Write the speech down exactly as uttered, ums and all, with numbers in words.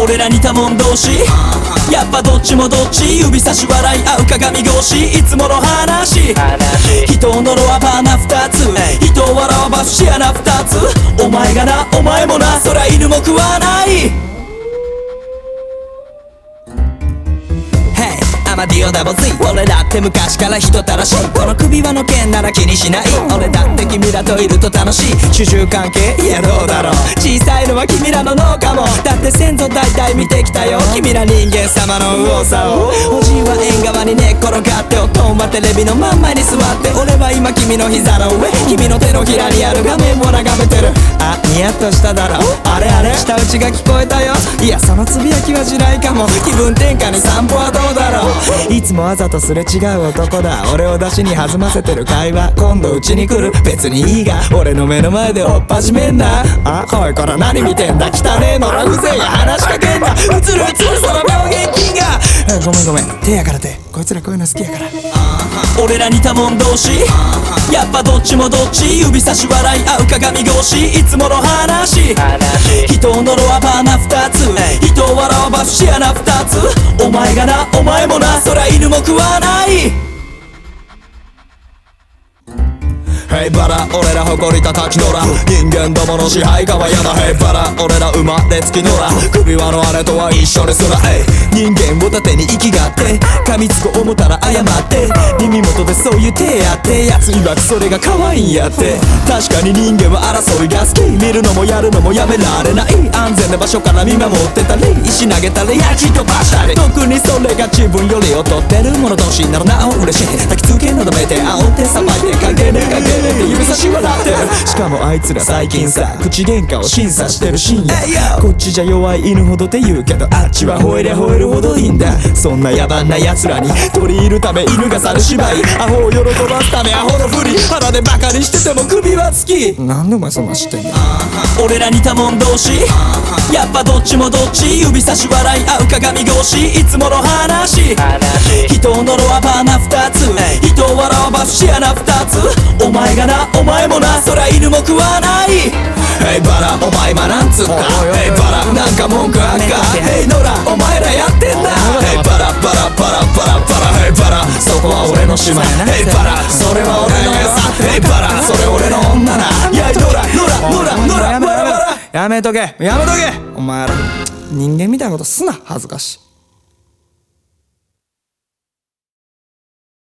俺ら似たもん同士やっぱどっちもどっち指差し笑い合う鏡越しいつもの話人を呪わばな二つ人を笑わば節穴二つお前がなお前もなそりゃ犬も食わないアマディオダボ Z 俺だって昔から人たらしいこの首輪の剣なら気にしない俺だって君らといると楽しい主従関係いやどうだろう小さいのは君らの脳かもだって先祖代々見てきたよ君ら人間様の右往左往おじいは縁側に寝っ転がっておとんはテレビの真ん前に座って俺は今君の膝の上君の手のひらにある画面を眺めてるあニヤッとしただろあれあれ舌打ちが聞こえたよいやそのつぶやきは地雷かも気分転換に散歩はどうだろういつもわざとすれ違う男だ俺を出しに弾ませてる会話今度うちに来る別にいいが俺の目の前でおっ始めんなあおいこら何見てんだ汚ねえのらうぜえが話しかけんだうつるうつるその病原菌がごめんごめん手やから手こいつらこういうの好きやから俺ら似たもん同士やっぱどっちもどっち指差し笑い合う鏡越しいつもの話人を呪わばな二つ人を笑わば節穴二つお前がなお前もなそりゃ犬も食わないヘイバラ俺ら誇り叩き野良人間どもの支配下はやだヘイバラ俺ら生まれつき野良首輪のあれとは一緒ですら人間を盾に息があって噛みつく思ったら謝って耳元でそういう手やってやつ曰くそれが可愛いんやって確かに人間は争いが好き見るのもやるのもやめられない安全な場所から見守ってたり石投げたり焼き飛ばしたり特にそれが自分より劣ってる者同士ならなお嬉しい焚きつけのどめて煽ってさばいてかけねかけねって指差し笑ってるしかもあいつら最近さ口喧嘩を審査してる深夜こっちじゃ弱い犬ほどって言うけどあっちは吠えりゃ吠えるほどいいんだそんな野蛮な奴らに取り入るため犬が猿芝居アホを喜ばすためアホのふり腹でバカにしてても首はつきなんでお前そんな知ってんだ俺ら似たもん同士やっぱどっちもどっち指差し笑い合う鏡越しいつもの話人を呪わばな二つ人を笑わば節穴二つお前がなお前もなそりゃ犬も食わないヘイバラお前今なんつったヘイバラなんか文句あんかヘイノラお前らやってんだヘイバラバラバラバラバラヘイバラそこは俺の島ヘイバラそれは俺の餌ヘイバラそれ俺の女なやいノラノラノラノラバラバラやめとけやめとけお前ら人間みたいなことすな恥ずかしい